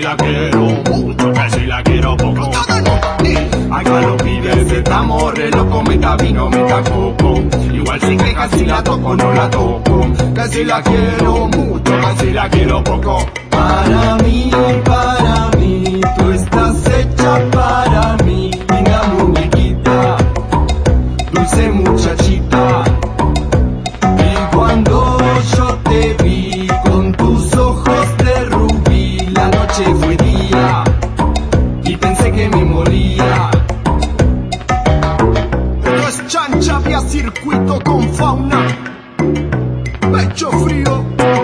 la quiero mucho, que si la quiero poco. Acá los pibes estamos re locos, meta vino, meta coco. Igual sin quejas si la toco no la toco. Que si la quiero mucho, que si la quiero poco. Para mí, tú estás hecha para mí, linda muñequita, dulce muchachita. Y cuando yo te vi con tus ojos de rubí, la noche fue día y pensé que me moría. No es chancha, vía circuito con fauna, pecho frío.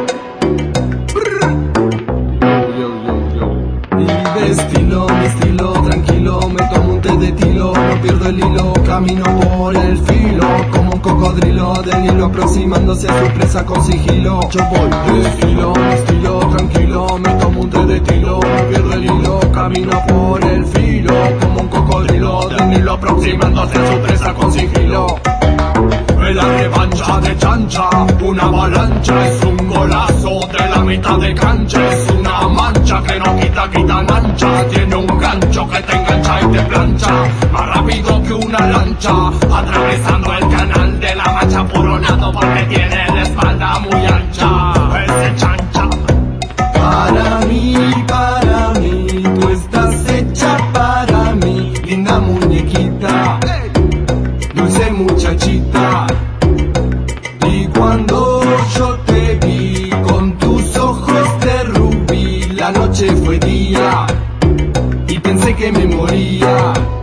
Mi estilo, tranquilo, me tomo un té de tilo, no pierdo el hilo, camino por el filo, como un cocodrilo del hilo aproximándose a su presa con sigilo. Yo voy de estilo, tranquilo, me tomo un té de tilo, no pierdo el hilo, camino por el filo, como un cocodrilo del hilo aproximándose a su presa con sigilo. En la revancha de chancha, una avalancha, es un golazo de la mitad de cancha, es una mancha que no quita mancha, tiene un gancho que te engancha y te plancha, más rápido que una lancha, atravesando el canal de la Mancha por un lado porque tiene la espalda muy ancha, ese chancha. Para mí, tú estás hecha para mí, linda muñequita, dulce muchachita. Y cuando yo te vi con tus ojos de rubí, la noche fue día y pensé que me moría.